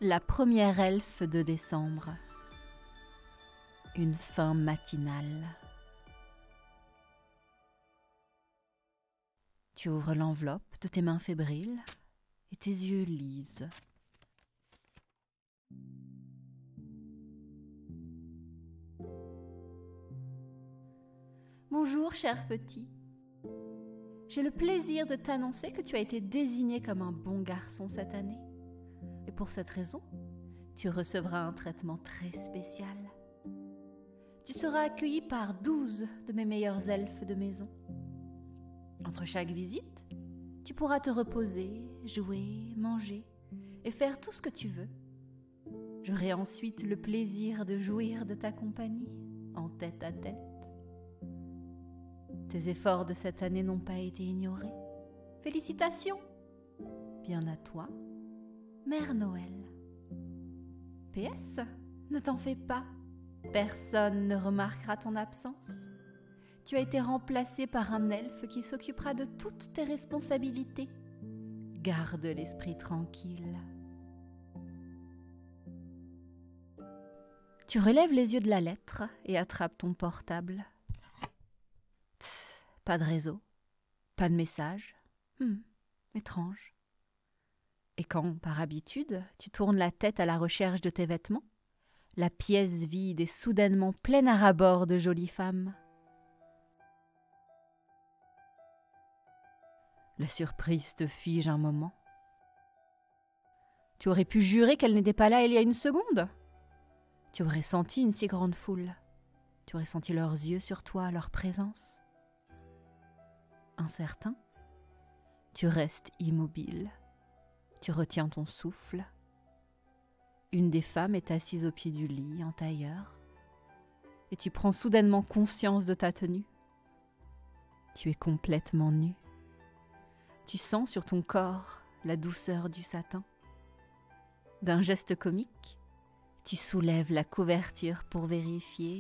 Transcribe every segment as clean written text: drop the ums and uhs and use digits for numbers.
La première elfe de décembre. Une fin matinale. Tu ouvres l'enveloppe de tes mains fébriles et tes yeux lisent. Bonjour, cher petit. J'ai le plaisir de t'annoncer que tu as été désigné comme un bon garçon cette année. Et pour cette raison, tu recevras un traitement très spécial. Tu seras accueilli par 12 de mes meilleurs elfes de maison. Entre chaque visite, tu pourras te reposer, jouer, manger et faire tout ce que tu veux. J'aurai ensuite le plaisir de jouir de ta compagnie, en tête à tête. Tes efforts de cette année n'ont pas été ignorés. Félicitations! Bien à toi, Mère Noël. PS, ne t'en fais pas. Personne ne remarquera ton absence. Tu as été remplacé par un elfe qui s'occupera de toutes tes responsabilités. Garde l'esprit tranquille. Tu relèves les yeux de la lettre et attrapes ton portable. Pas de réseau, pas de message. Étrange. Et quand, par habitude, tu tournes la tête à la recherche de tes vêtements, la pièce vide est soudainement pleine à ras-bord de jolies femmes. La surprise te fige un moment. Tu aurais pu jurer qu'elle n'était pas là il y a une seconde. Tu aurais senti une si grande foule. Tu aurais senti leurs yeux sur toi, leur présence. Incertain, tu restes immobile. Tu retiens ton souffle. Une des femmes est assise au pied du lit, en tailleur, et tu prends soudainement conscience de ta tenue. Tu es complètement nu. Tu sens sur ton corps la douceur du satin. D'un geste comique, tu soulèves la couverture pour vérifier.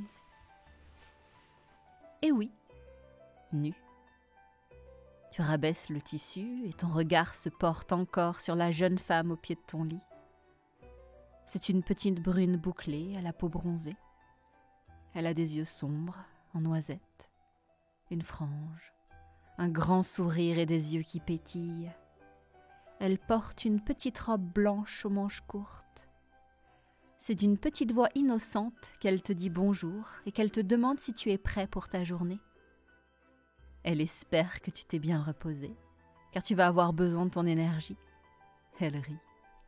Et oui, nu. Tu rabaisses le tissu et ton regard se porte encore sur la jeune femme au pied de ton lit. C'est une petite brune bouclée à la peau bronzée. Elle a des yeux sombres, en noisette, une frange, un grand sourire et des yeux qui pétillent. Elle porte une petite robe blanche aux manches courtes. C'est d'une petite voix innocente qu'elle te dit bonjour et qu'elle te demande si tu es prêt pour ta journée. Elle espère que tu t'es bien reposé, car tu vas avoir besoin de ton énergie. Elle rit.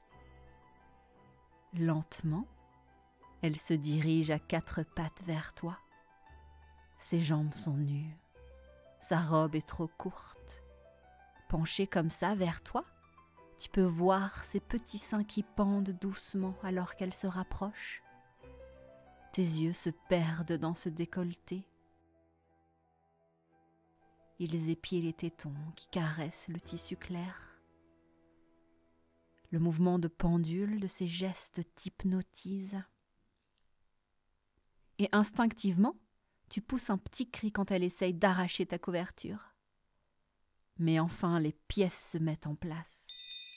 Lentement, elle se dirige à 4 pattes vers toi. Ses jambes sont nues. Sa robe est trop courte. Penchée comme ça vers toi, tu peux voir ses petits seins qui pendent doucement alors qu'elle se rapproche. Tes yeux se perdent dans ce décolleté. Ils épient les tétons qui caressent le tissu clair. Le mouvement de pendule de ses gestes t'hypnotise. Et instinctivement, tu pousses un petit cri quand elle essaye d'arracher ta couverture. Mais enfin, les pièces se mettent en place.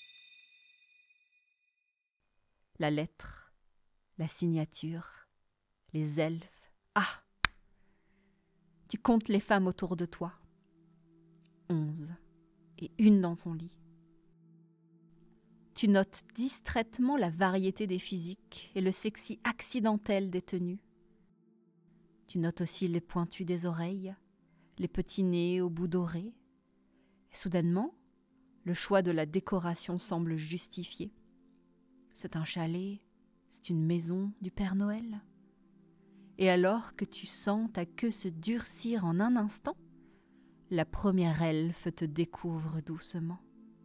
La lettre, la signature, les elfes. Ah! Tu comptes les femmes autour de toi. 11, et une dans ton lit. Tu notes distraitement la variété des physiques et le sexy accidentel des tenues. Tu notes aussi les pointus des oreilles, les petits nez au bout doré. Et soudainement, le choix de la décoration semble justifié. C'est un chalet, c'est une maison du Père Noël. Et alors que tu sens ta queue se durcir en un instant, la première elfe te découvre doucement.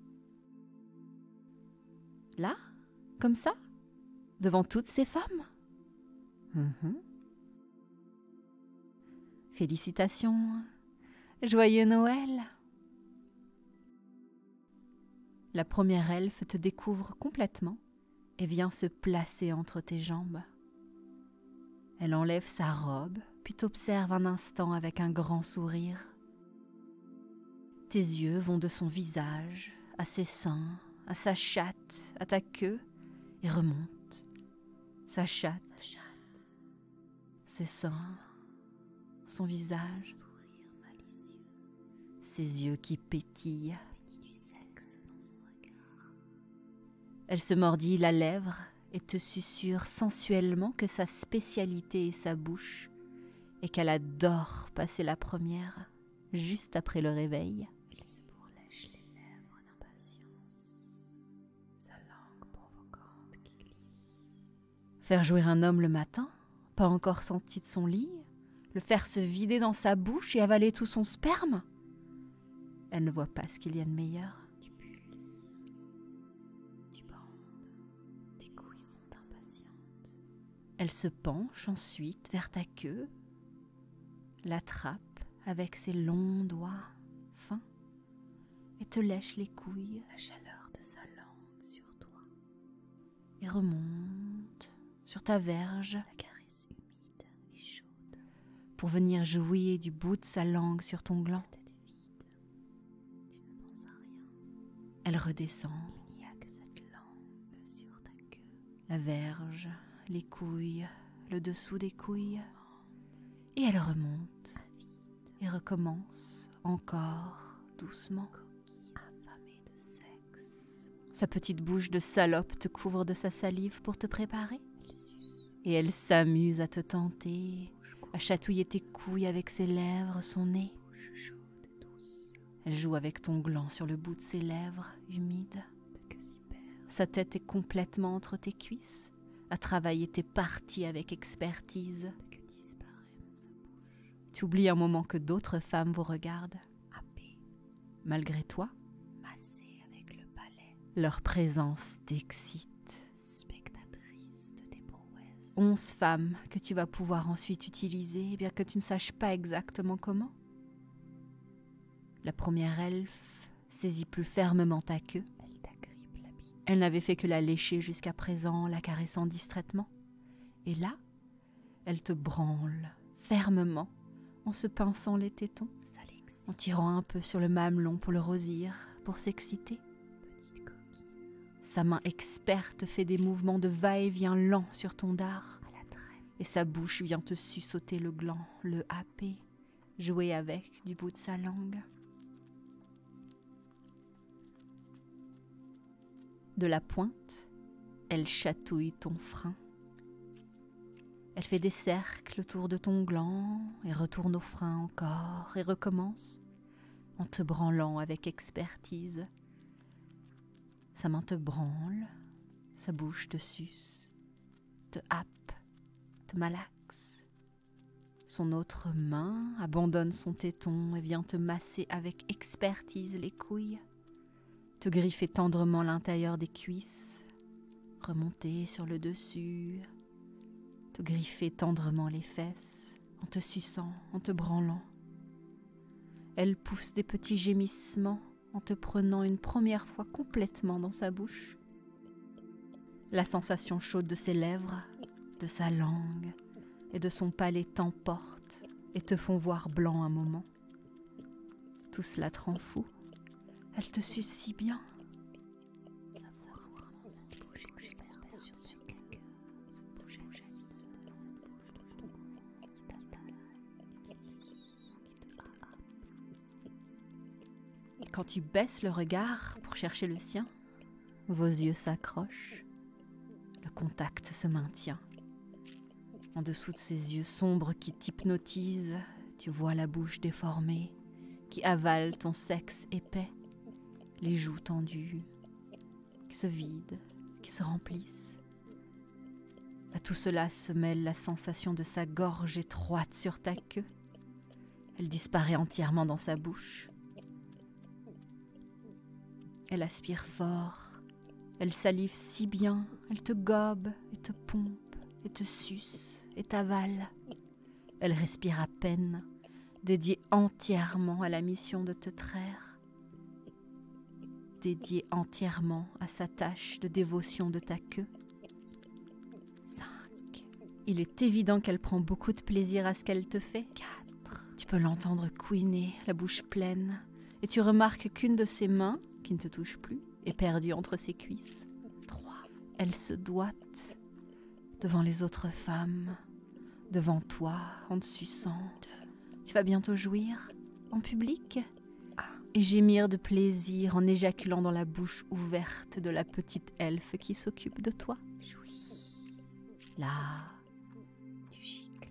Là, comme ça, devant toutes ces femmes. Félicitations, joyeux Noël. La première elfe te découvre complètement et vient se placer entre tes jambes. Elle enlève sa robe, puis t'observe un instant avec un grand sourire. Tes yeux vont de son visage, à ses seins, à sa chatte, à ta queue, et remonte. Sa chatte, ses seins, son visage, ses yeux qui pétillent. Elle se mordit la lèvre et te susurre sensuellement que sa spécialité est sa bouche et qu'elle adore passer la première juste après le réveil. Il se bourlèche les lèvres d'impatience, sa langue provocante qui glisse. Faire jouer un homme le matin, pas encore sorti de son lit, le faire se vider dans sa bouche et avaler tout son sperme. Elle ne voit pas ce qu'il y a de meilleur. Tu pulses, tu bandes, tes couilles sont impatientes. Elle se penche ensuite vers ta queue, l'attrape avec ses longs doigts fins et te lèche les couilles, La chaleur de sa langue sur toi, et remonte sur ta verge la caresse humide et chaude. pour venir jouer du bout de sa langue sur ton gland. Ta tête est vide, tu ne penses à rien. Elle redescend, Il n'y a que cette langue sur ta queue. la verge, les couilles, le dessous des couilles, et elle remonte et recommence encore doucement. Coquille affamée de sexe. Sa petite bouche de salope te couvre de sa salive pour te préparer. Elle suce, Et elle s'amuse à te tenter, à chatouiller tes couilles avec ses lèvres, son nez. bouche chaude et douce. Elle joue avec ton gland sur le bout de ses lèvres, humides. Ta queue s'y perd. Sa tête est complètement entre tes cuisses, à travailler tes parties avec expertise. Ta queue disparaît dans sa bouche. Tu oublies un moment que d'autres femmes vous regardent. Happée, Malgré toi, massée avec le palais. leur présence t'excite. Spectatrice de tes prouesses. 11 femmes que tu vas pouvoir ensuite utiliser, bien que tu ne saches pas exactement comment. La première elfe saisit plus fermement ta queue. Elle t'agrippe la bite. Elle n'avait fait que la lécher jusqu'à présent, la caressant distraitement. Et là, elle te branle fermement en se pinçant les tétons, Ça l'excite. en tirant un peu sur le mamelon pour le rosir, pour s'exciter. Petite coquille Sa main experte fait des mouvements de va-et-vient lents sur ton dard, à la traîne. et sa bouche vient te suçoter le gland, le happer, jouer avec du bout de sa langue. De la pointe, elle chatouille ton frein. Elle fait des cercles autour de ton gland et retourne au frein encore et recommence en te branlant avec expertise. Sa main te branle, sa bouche te suce, te happe, te malaxe. Son autre main abandonne son téton et vient te masser avec expertise les couilles, te griffer tendrement l'intérieur des cuisses, remonter sur le dessus, te griffer tendrement les fesses, en te suçant, en te branlant. Elle pousse des petits gémissements en te prenant une première fois complètement dans sa bouche. La sensation chaude de ses lèvres, de sa langue et de son palais t'emporte et te font voir blanc un moment. Tout cela te rend fou. Elle te suce si bien. Savoure vraiment cette bouche experte sur ta queue. Cette bouche agite, cette bouche de ton cou qui t'attaque, qui te happe. Et quand tu baisses le regard pour chercher le sien, vos yeux s'accrochent. Le contact se maintient. En dessous de ces yeux sombres qui t'hypnotisent, tu vois la bouche déformée qui avale ton sexe épais, les joues tendues, qui se vident, qui se remplissent. À tout cela se mêle la sensation de sa gorge étroite sur ta queue. Elle disparaît entièrement dans sa bouche. Elle aspire fort, elle salive si bien, elle te gobe et te pompe et te suce et t'avale. Elle respire à peine, dédiée entièrement à la mission de te traire, dédiée entièrement à sa tâche de dévotion de ta queue. 5. Il est évident qu'elle prend beaucoup de plaisir à ce qu'elle te fait. 4. Tu peux l'entendre couiner, la bouche pleine, et tu remarques qu'une de ses mains, qui ne te touche plus, est perdue entre ses cuisses. 3. Elle se doite devant les autres femmes, devant toi, en te suçant. Tu vas bientôt jouir en public et gémir de plaisir en éjaculant dans la bouche ouverte de la petite elfe qui s'occupe de toi. Là, Tu gicles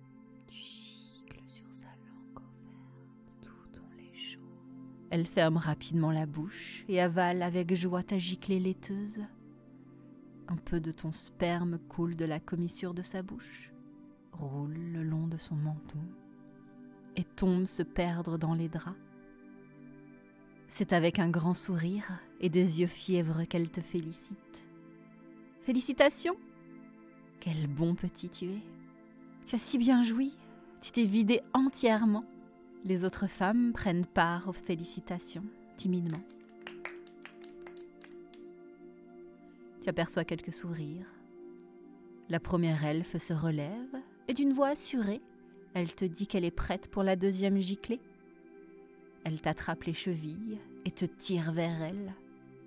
sur sa langue ouverte, tout ton lait chaud. elle ferme rapidement la bouche et avale avec joie ta giclée laiteuse. Un peu de ton sperme coule de la commissure de sa bouche, roule le long de son menton et tombe se perdre dans les draps. C'est avec un grand sourire et des yeux fiévreux qu'elle te félicite. Félicitations! Quel bon petit tu es! Tu as si bien joui, tu t'es vidé entièrement. Les autres femmes prennent part aux félicitations, timidement. Tu aperçois quelques sourires. La première elfe se relève et d'une voix assurée, elle te dit qu'elle est prête pour la deuxième giclée. Elle t'attrape les chevilles et te tire vers elle.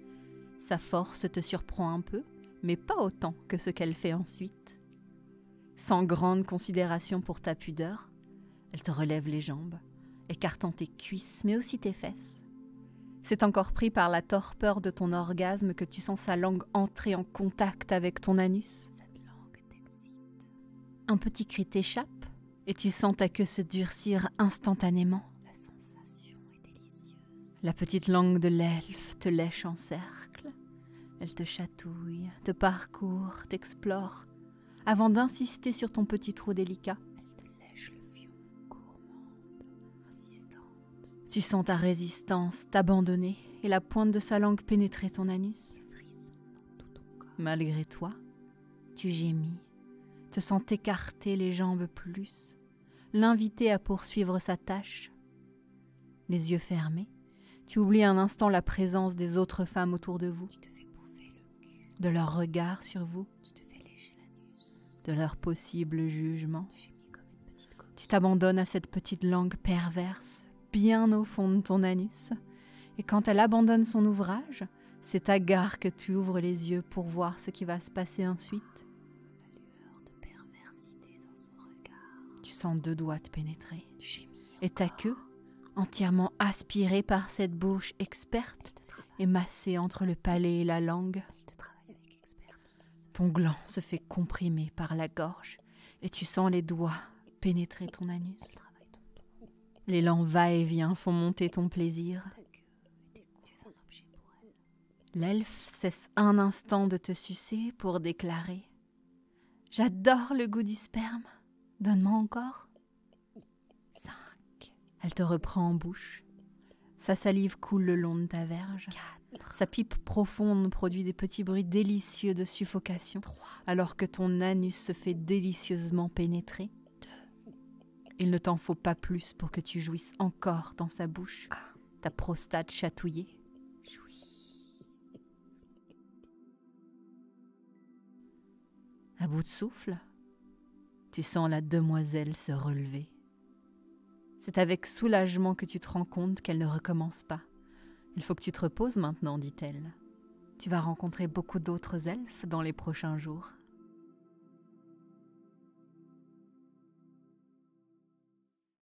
Sa force te surprend un peu, mais pas autant que ce qu'elle fait ensuite. Sans grande considération pour ta pudeur, elle te relève les jambes, écartant tes cuisses mais aussi tes fesses. C'est encore pris par la torpeur de ton orgasme que tu sens sa langue entrer en contact avec ton anus. Cette langue t'excite. Un petit cri t'échappe et tu sens ta queue se durcir instantanément. La sensation est délicieuse. La petite langue de l'elfe te lèche en cercle. Elle te chatouille, te parcourt, t'explore, avant d'insister sur ton petit trou délicat. Elle te lèche le fion, gourmande, insistante. Tu sens ta résistance t'abandonner et la pointe de sa langue pénétrer ton anus. Des frissons dans tout ton corps. Malgré toi, tu gémis, te sens t'écarter les jambes plus, l'inviter à poursuivre sa tâche. Les yeux fermés, tu oublies un instant la présence des autres femmes autour de vous, Tu te fais bouffer le cul. de leur regard sur vous, Tu te fais lécher l'anus. de leur possible jugement. Tu gémis comme une petite coquille. Tu t'abandonnes à cette petite langue perverse, bien au fond de ton anus, et quand elle abandonne son ouvrage, c'est à gare que tu ouvres les yeux pour voir ce qui va se passer ensuite. La lueur de perversité dans son regard. Tu sens 2 doigts te pénétrer, Tu gémis. et ta queue, entièrement aspirée par cette bouche experte, est massée entre le palais et la langue. Elle te travaille avec expertise. Ton gland se fait comprimer par la gorge, et tu sens les doigts pénétrer ton anus. Elle travaille ton tronc, L'élan va-et-vient font monter ton plaisir. ta queue et tes couilles. Tu es un objet pour elle. L'elfe cesse un instant de te sucer pour déclarer « J'adore le goût du sperme. Donne-moi encore. » 5. Elle te reprend en bouche. Sa salive coule le long de ta verge. 4. Sa pipe profonde produit des petits bruits délicieux de suffocation, 3. Alors que ton anus se fait délicieusement pénétrer. 2. Il ne t'en faut pas plus pour que tu jouisses encore dans sa bouche, ta prostate chatouillée. À bout de souffle, tu sens la demoiselle se relever. C'est avec soulagement que tu te rends compte qu'elle ne recommence pas. Il faut que tu te reposes maintenant, dit-elle. Tu vas rencontrer beaucoup d'autres elfes dans les prochains jours.